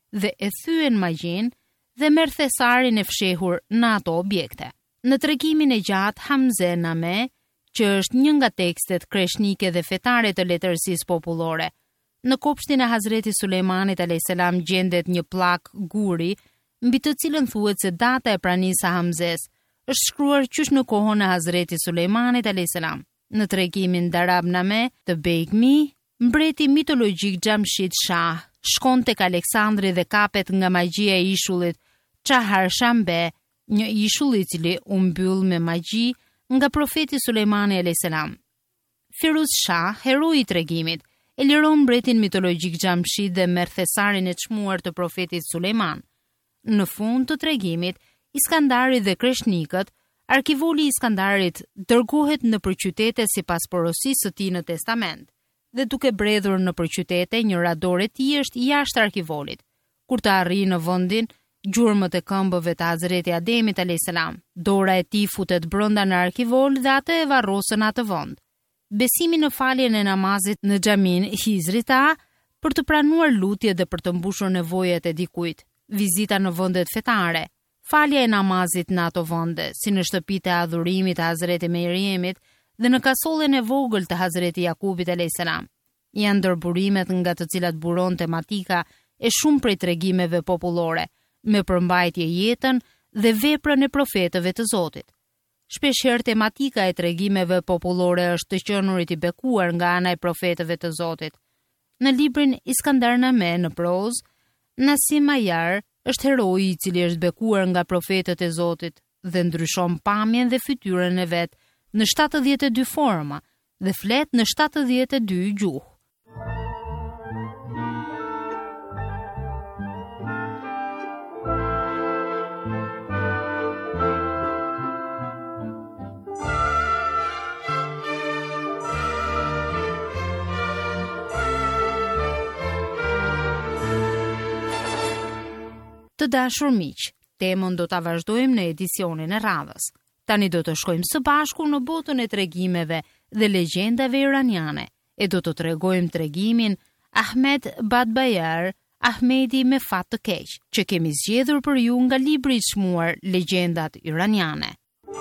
dhe e thyen magjin dhe merr thesarin e fshehur në ato objekte. Në tregimin e gjatë Hamze Name, që është një nga tekstet kreshnike dhe fetare të letërsisë popullore, në kopshtin e Hazreti Sulejmanit alayhis salam gjendet një pllak guri, mbi të cilën thuhet se data e pranisë së Hamzes është shkruar qysh në kohën e Hazreti Sulejmanit alayhis salam. Në tregimin Darab Name të Begmi, mbreti mitologjik Xhamshid Shah shkon tek Aleksandri dhe kapet nga magjia e ishullit Çaharshambe, një ishull i cili u mbyll me magji nga profeti Sulejmani alayhis salam. Firuz Shah, heroi i tregimit, e liron mbretin mitologjik Xhamshid dhe merr thesarin e çmuar të profetit Sulejman. Në fund të tregimit, Iskandari dhe kreshnikët, arkivoli i Iskandarit dërgohet në përqytete sipas porosisë së tij në testament, dhe duke bredhur në përqytete, një rador e tij është jashtë arkivolit. Kur të arrijë në vendin, gjurmët e këmbëve të Hazreti Ademit alayhis salam, dora e tij futet brenda në arkivol dhe atë e varrosën atë vend. Besimi në faljen e namazit në xhamin Hizrita për të pranuar lutje dhe për të mbushur nevojat e dikujt, vizita në vendet fetare, falja e namazit në ato vende, si në shtëpitë e adhurimit të Hazreti Meriemit dhe në kasollën e vogël të Hazreti Jakubit alayhis salam. Janë ndërburimet nga të cilat buron tematika e shumë prej tregimeve popullore, me përmbajtje jetën dhe veprën e profetëve të Zotit. Shpeshherë tematika e tregimeve popullore është të qenurit i bekuar nga ana e profetëve të Zotit. Në librin Iskandar Name në prozë, Nasim Ayar është heroi i cili është bekuar nga profetët e Zotit dhe ndryshon pamjen dhe fytyrën e vet në shtatëdhjetë e dy forma dhe flet në shtatëdhjetë e dy gjuhë. Të dashur miq, temën do ta vazhdojmë në edicionin e radhës. Tani do të shkojmë së bashku në botën e tregimeve dhe legjendave iraniane e do të tregojmë tregimin Ahmed Badbayar, Ahmedi me fat të keq, që kemi zgjedhur për ju nga libri i çmuar Legjendat iraniane.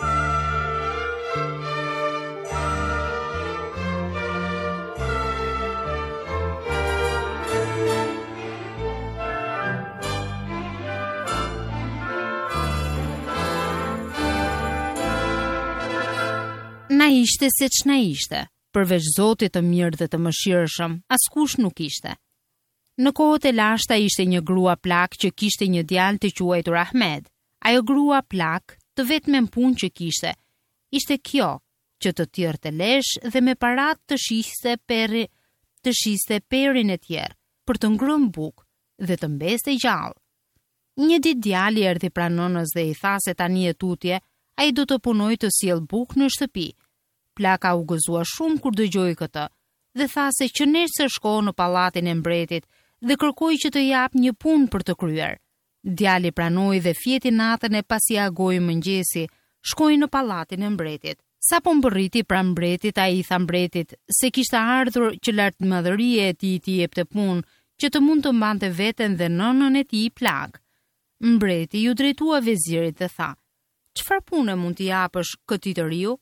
Na ishte se që na ishte, përveç Zotit të mirë dhe të mëshirshëm, askush nuk ishte. Në kohët e lashta ishte një grua plak që kishte një djalë të quajtur Ahmed. Ajo grua plak, të vetmen punë që kishte, ishte kjo, që të tjerë të lesh dhe me parat të shiste peri, të shiste perin e tjerë, për të ngrënë bukë dhe të mbeste gjallë. Një ditë djali erdhi pranë nënës dhe i tha se tani e tutje, ai do të punoj të sjell bukë në shtëpi. Plaka u gëzua shumë kur dëgjoi këtë dhe tha se që nesër shko në pallatin e mbretit dhe kërkoi që të jap një punë për të kryer. Djali pranoi dhe fjeti natën e pasi agoi mëngjesi, shkoi në pallatin e mbretit. Sa po mbërriti pranë mbretit, ai i tha mbretit se kishte ardhur që lart madhëria e tij t'i jepte punë që të mund të mbante veten dhe nënën e tij plag. Mbreti ju drejtua vezirit dhe tha: "Çfarë pune mund t'i japësh këtij të riu?"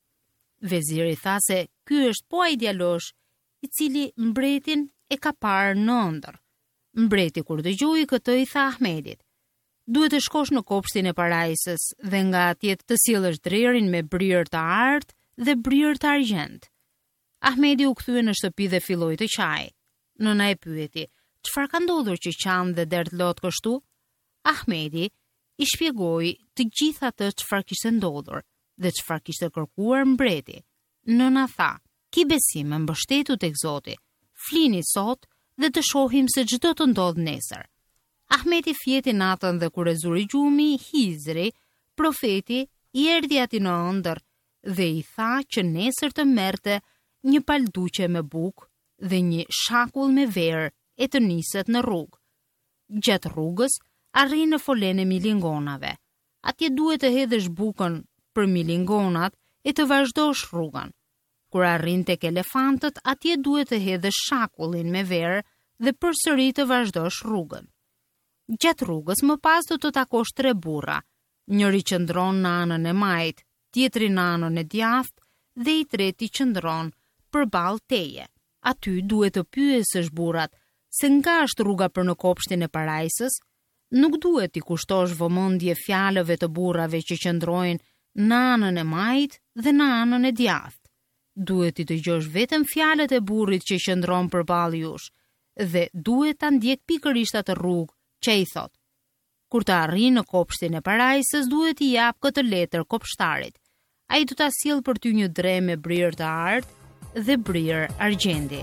Veziri tha se ky është po ai djalosh i cili mbretin e ka parë në ëndër. Mbreti kur dëgjoi këtë i tha Ahmedit: "Duhet të shkosh në kopshtin e parajsës dhe nga atje të sjellësh drerin me brir të artë dhe brir të argjend." Ahmedi u kthye në shtëpi dhe filloi të qaj. Nëna e pyeti: "Çfarë ka ndodhur që qan dhe dert lot kështu?" Ahmedi i shpjegoi të gjithë atë çfarë kishte ndodhur dhe çfarë kishte kërkuar mbreti. Nëna tha: "Ki besim e mbështetu tek Zoti. Flini sot dhe të shohim se çdo të ndodh nesër." Ahmeti fjeti natën dhe kur e zuri gjumi, Hizri, profeti, i erdhi ati në ëndër dhe i tha që nesër të merrte një palduqe me bukë dhe një shakull me verë e të niset në rrugë. Gjatë rrugës arri në folen e milingonave. Atje duhet të hedhësh bukën për milingonat e të vazhdosh rrugën. Kur arrin tek elefantët, atje duhet të hedhësh shakullin me verë dhe përsëri të vazhdosh rrugën. Gjatë rrugës më pas do të takosh tre burra, njëri qëndron në anën e majt, tjetri në anën e djathtë dhe i treti qëndron përballë teje. Aty duhet të pyesësh burrat se nga është rruga për në kopshtin e parajsës, nuk duhet t'i kushtosh vëmendje fjalëve të burrave që qëndrojnë në anën e majt dhe në anën e djathtë. Duhet t'i dëgjosh vetëm fjalët e burrit që qëndron përballë jush dhe duhet ta ndjek pikërisht atë rrugë që i thot. Kur të arrijë në kopshtin e parajsës, duhet i jap këtë letër kopshtarit. Ai do ta sjell për ty një dre me brirë të ardë dhe brirë argjendi.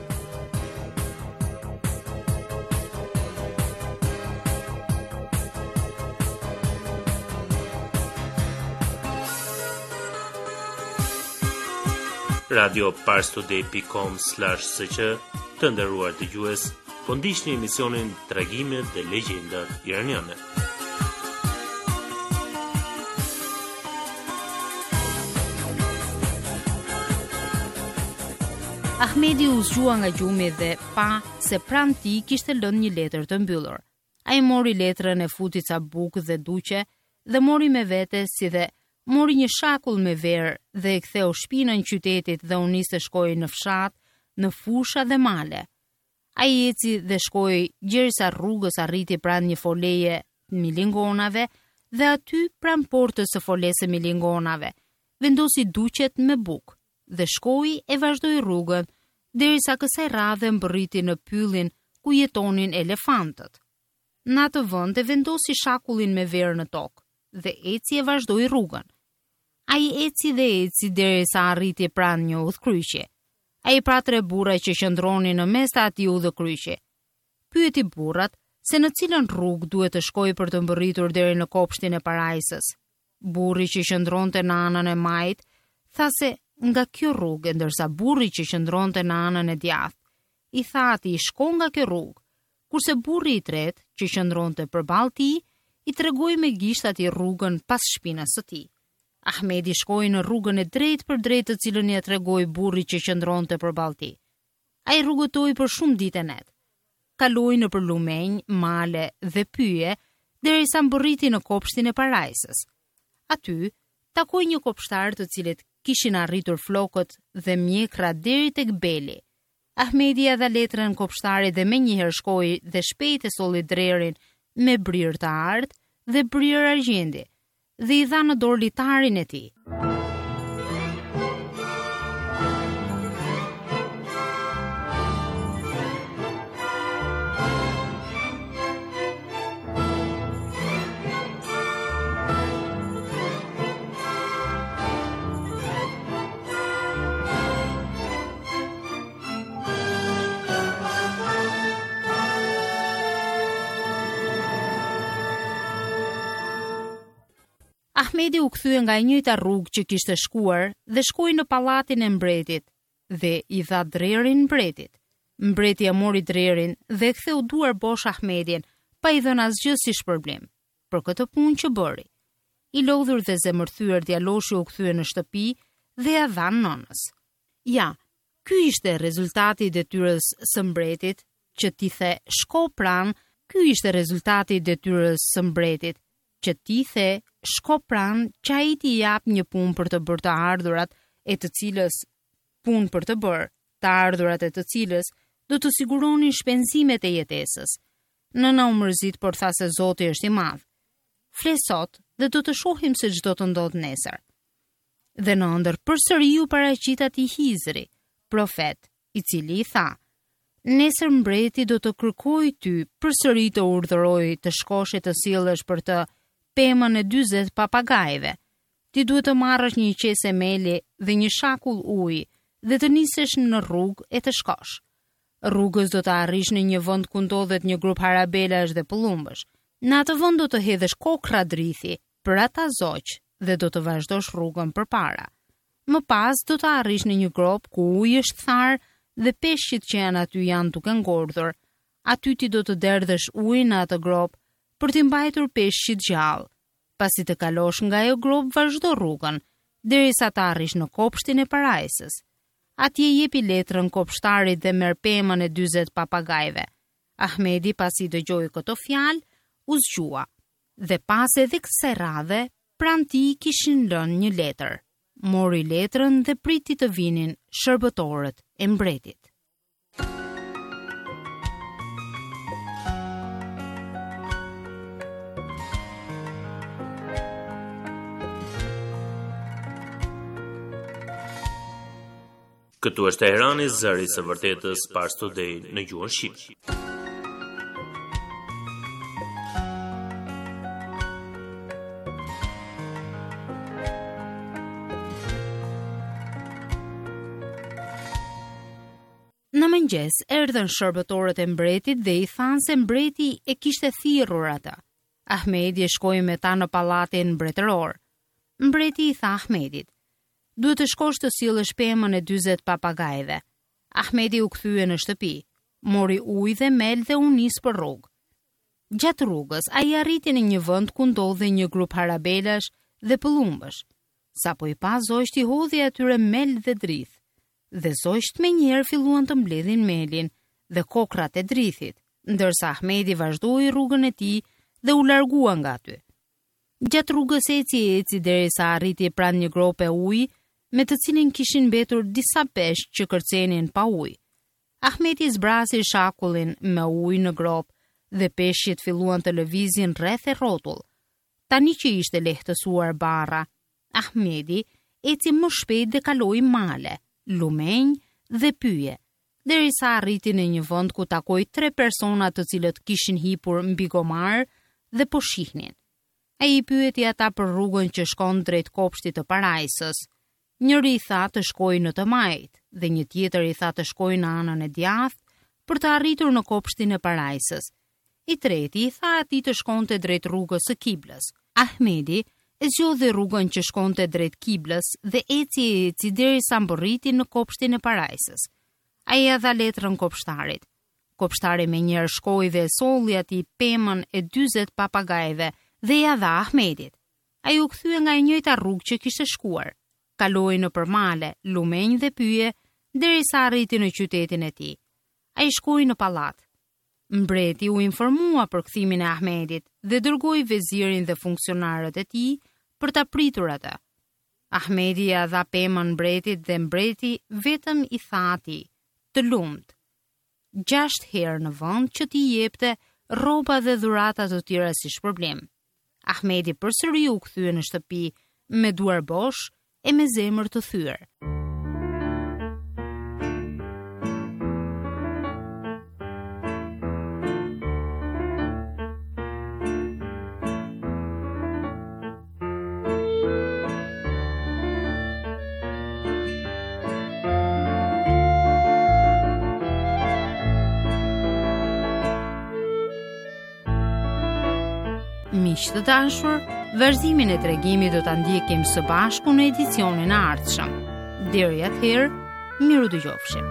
radio parstoday dot com slash s q të nderuar dëgjues, po ndiqni emisionin Tregimet dhe Legjendat Iraniane. Ahmedi u zgjua nga gjumi dhe pa se pranë tij kishte lënë një letër të mbyllur. Ai mori letrën e futi ca bukë dhe duqe dhe mori me vete si dhe mori një shakull me verë dhe e ktheu shpinën qytetit dhe u nis të shkojë në fshat, në fusha dhe male. Ai eci dhe shkoi gjerisa rrugës arriti pranë një foleje milingonave dhe aty pranë portës së folesë milingonave vendosi duqet me bukë dhe shkoi e vazhdoi rrugën derisa kësaj radhe mbërriti në pyllin ku jetonin elefantët. Në atë vend e vendosi shakullin me verë në tokë dhe eci e vazhdoi rrugën. Ai eci dhe eci derisa arriti pranë një udhkryqi. Ai pra tre burra që qëndronin në mes të atij udhkryqi. Pyeti burrat se në cilën rrugë duhet të shkojë për të mbërritur deri në kopshtin e parajsës. Burri që qëndronte në anën e majt tha se nga kjo rrugë, ndërsa burri që qëndronte në anën e djathtë i tha atij shko nga kjo rrugë, kurse burri i tretë që qëndronte përballë tij i tregoi me gisht atij rrugën pas shpinës së tij. Ahmedi shkoi në rrugën e drejtë për drejtë të cilën ia tregoi burri që qëndronte përballë tij. Ai rrugëtoi për shumë ditë net. Kaloi nëpër lumenj, male dhe pyje derisa mbërriti në kopshtin e parajsës. Aty takoi një kopshtar të cilët kishin arritur flokët dhe mjekra deri tek beli. Ahmedi ia dha letrën kopshtarit dhe menjëherë shkoi dhe shpejt e solli drerin me brirë të ardë dhe brirë argjendi dhe i dha në dorë litarin e tij. Ahmedi u kthye nga e njëjta rrugë që kishte shkuar dhe shkoi në pallatin e mbretit dhe i dha drerin mbretit. Mbreti ja mori drerin dhe ktheu duar bosh Ahmedin, pa i dhënë asgjë si shpërblim për këtë punë që bëri. I lodhur dhe zemërthyer djaloshi u kthye në shtëpi dhe ja dha nonës. Ja, ky ishte rezultati i detyrës së mbretit që t'i the shko pran, ky ishte rezultati i detyrës së mbretit që t'i the shko pran që ai t'i jap një punë për të bërë të ardhurat e të cilës punë për të bërë, të ardhurat e të cilës do të siguronin shpenzimet e jetesës. Nëna u mërzit por tha se Zoti është i madh. Fle sot dhe do të shohim se ç'do të ndodhë nesër. Dhe në ëndër përsëri u paraqit atij Hizri, profet, i cili i tha: nesër mbreti do të kërkoj ty përsëri të urdhëroj të shkosh e të sillesh për të pemën e dyzet papagajve. Ti duhet të marrësh një qese meli dhe një shakull ujë dhe të nisesh në rrugë e të shkosh. Rrugës do të arrish në një vend ku ndodhet një grup harabelash dhe pëllumbësh. Në atë vend do të hedhësh kokra drithi për ata zoq dhe do të vazhdosh rrugën përpara. Më pas do të arrish në një grop ku uji është tharë dhe peshqit që janë aty janë duke ngordhur. Aty ti do të derdhësh ujin në atë grop për t'i mbajtur peshqit gjallë. Pasi të kalosh nga ajo grop, vazhdo rrugën derisa të arrish në kopshtin e parajsës. Atje jepi letrën kopshtarit dhe merr pemën e dyzet papagajve. Ahmedi pasi dëgjoi këto fjalë, u zgjua, dhe pas edhe kësaj radhe, pranë tij kishin lënë një letër. Mori letrën dhe priti të vinin shërbëtorët e mbretit. Këtu është Teherani, zëri i së vërtetës, Pars Today në gjuhën shqipe. Në mëngjes erdhën shërbëtorët e mbretit dhe i thanë se mbreti e kishte thirrur ata. Ahmedi e shkoi me ta në pallatin mbretëror. Mbreti i tha Ahmedit: "Duhet të shkosh të sillësh pemën e dyzet papagajve." Ahmedi u kthye në shtëpi, mori ujë dhe mel dhe u nis për rrugë. Gjatë rrugës ai arriti në një vend ku ndodhej një grup harabelash dhe pëllumbësh. Sapo i pa zojsht i hodhi atyre mel dhe drith, dhe zojsht me njerë filluan të mbledhin melin dhe kokrat e drithit, ndërsa Ahmedi vazhdoi rrugën e tij dhe u largua nga aty. Gjatë rrugës eci eci derisa arriti pranë një grope uji, me të cilin kishin mbetur disa peshq që kërcenin pa ujë. Ahmedi zbrasi shakullin me ujë në grop dhe peshqit filluan të lëvizin rreth e rrotull. Tani që ishte lehtësuar barra, Ahmedi eci më shpejt dhe kaloi male, lumenj dhe pyje, derisa arriti në një vend ku takoi tre persona të cilët kishin hipur mbi gomar dhe po shihnin. Ai i pyeti ata për rrugën që shkon drejt kopshtit të parajsës. Njëri i tha të shkojë në të majt dhe një tjetër i tha të shkojë në anën e djathtë për të arritur në kopshtin e parajsës. I treti i tha atij të shkonte drejt rrugës së kiblës. Ahmedi e zgjodhi rrugën që shkonte drejt kiblës dhe eci e eci derisa mbërriti në kopshtin e parajsës. Ai ia dha letrën kopshtarit. Kopshtari menjëherë shkoi dhe e solli atij pemën e dyzet papagajve dhe ja dha Ahmedit. Ai u kthye nga e njëjta rrugë që kishte shkuar. Kaloi në përmale, lumenj dhe pyje, derisa arriti në qytetin e tij. Ai shkoi në pallat. Mbreti u informua për kthimin e Ahmedit dhe dërgoi vezirin dhe funksionarët e tij për ta pritur atë. Ahmedi ja dha pemën mbretit dhe mbreti vetëm i tha atij: "Të lumt, gjashtë herë në vend që ti jepte rroba dhe dhurata të tjera si shpërblim." Ahmedi përsëri u kthye në shtëpi me duar bosh e me zemër të thyer. Miq të dashur, vazhdimin e tregimit do ta ndjekim së bashku në edicionin e ardhshëm. Deri atëherë, miru dëgjofshim.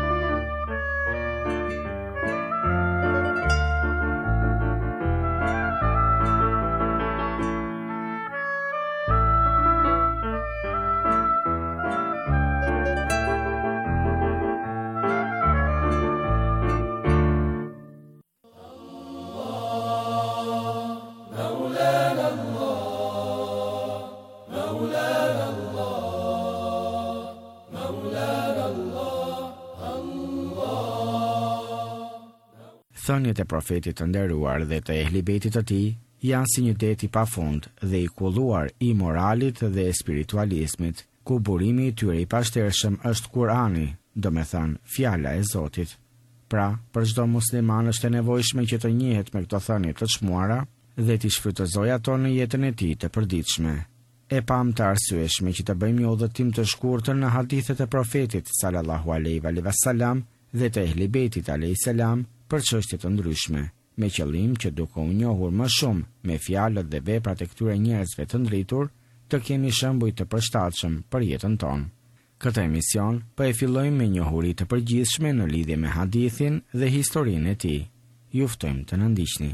Thënjet e profetit të nderuar dhe të ehlibetit të tij janë si një det i pafund dhe i kulluar i moralit dhe spiritualizmit, ku burimi i tyre i pashtershëm është Kurani, do me thënë fjala e Zotit. Pra, për çdo musliman është e nevojshme që të njihet me këto thënie të çmuara dhe t'i shfrytëzojë ato në jetën e tij të përditshme. E pam të arsyeshme që të bëjmë një udhëtim të shkurtër në hadithet e profetit sallallahu alaihi wasallam dhe të ehlibetit alaihi salam për çështje të ndryshme, me qëllim që duke u njohur më shumë me fjalët dhe veprat e këtyre njerëzve të ndritur, të kemi shembuj të përshtatshëm për jetën tonë. Këtë emision po e fillojmë me njohuri të përgjithshme në lidhje me hadithin dhe historinë e tij. Ju ftojmë të na ndiqni.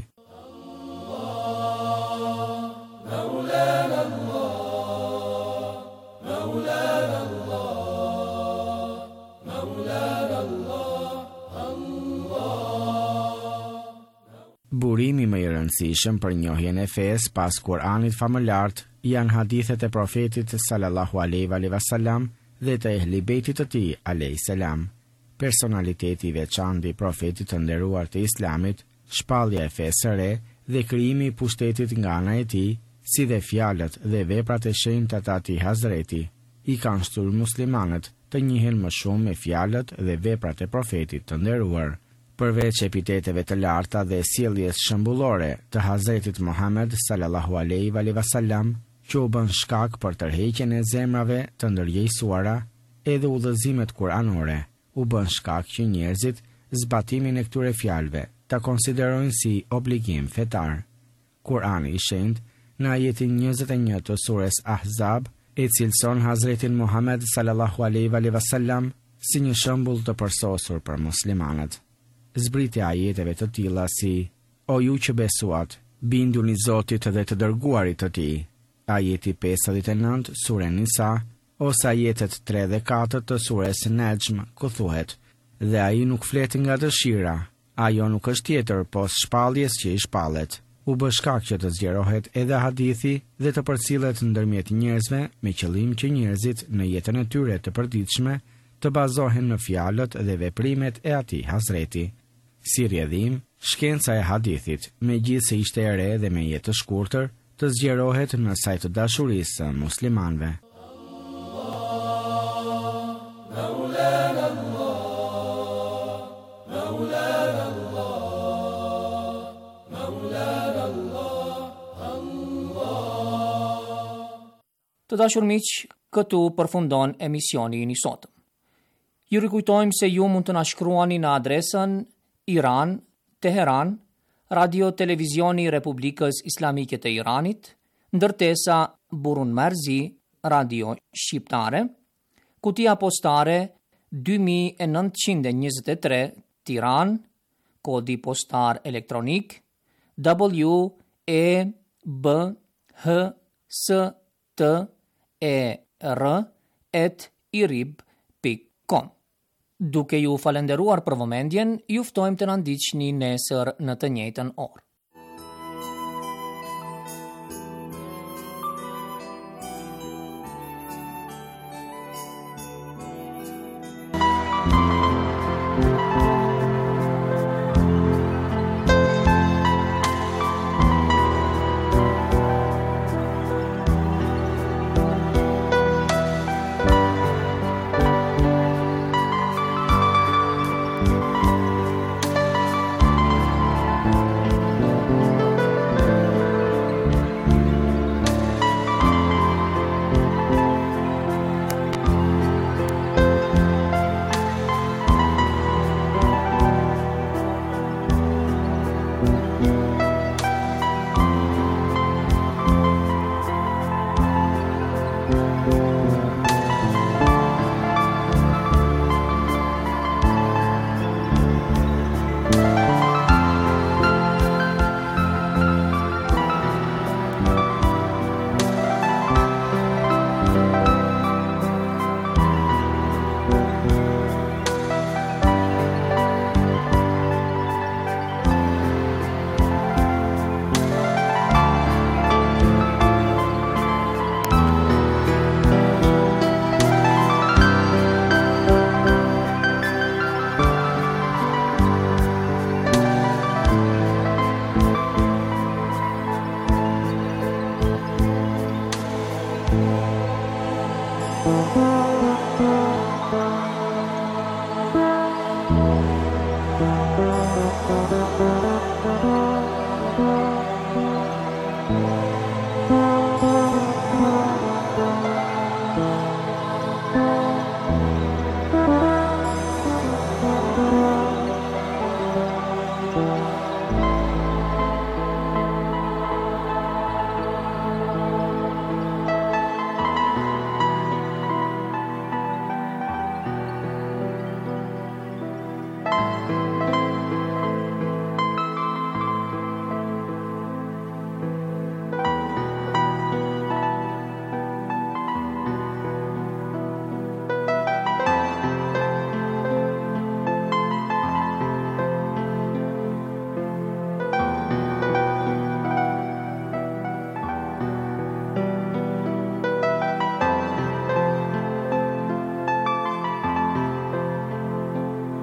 Burimi më i rëndësishëm për njohjen e fesë pas Kur'anit famëlart janë hadithet e profetit sallallahu alaihi wasallam dhe të ehli bejtit të tij alayhis salam. Personaliteti i veçantë i profetit të nderuar të Islamit, shpallja e fesë së re dhe krijimi i pushtetit nga ana e tij, si dhe fjalët dhe veprat e shenjta të atij Hazreti, i kanë shtyr muslimanët të njihen më shumë me fjalët dhe veprat e profetit të nderuar. Përveç epiteteve të larta dhe sjelljes shembullore të Hazretit Muhammed sallallahu alaihi wasallam, që u bën shkak për tërheqjen e zemrave të ndërgjegjësuara, edhe udhëzimet kuranore u bën shkak që njerëzit zbatimin e këtyre fjalëve ta konsiderojnë si obligim fetar. Kurani i shenjtë në ajetin njëzet e një të sures Ahzab e cilëson Hazretin Muhammed sallallahu alaihi wasallam si një shembull të përsosur për muslimanët. Zbritja ajeteve të tilla si: O ju që besuat, binduni Zotit dhe të dërguarit të tij. Ajeti pesëdhjetë e nëntë sure Nisa, ose ajetet tre dhe katër të sures Najm, ku thuhet: Dhe ai nuk flet nga dëshira, ajo nuk është tjetër pos shpalljes që i shpallet. U bë shkak që të zgjerohet edhe hadithi dhe të përcillet ndërmjet njerëzve me qëllim që njerëzit në jetën e tyre të përditshme të bazohen në fjalët dhe veprimet e atij Hazreti. Si rrjedhim, shkenca e hadithit, megjithse ishte e re dhe me jetë të shkurtër, të zgjerohet në sajt të dashurisë së muslimanëve. Të dashur miq, këtu përfundon emisioni i sotëm. Ju rikujtojmë se ju mund të na shkruani në adresën Iran, Teheran, Radio Televizioni Republikës Islamike të Iranit, ndërtesa Burun Marzi, Radio Shqiptare, kutia postare dy mijë e nëntëqind e njëzet e tre, Tiranë, kodi postar elektronik W E B H S T E R at irib pikë com. Duke ju falenderuar për vëmendjen, ju ftojmë të na ndiqni nesër në të njëjtën orë.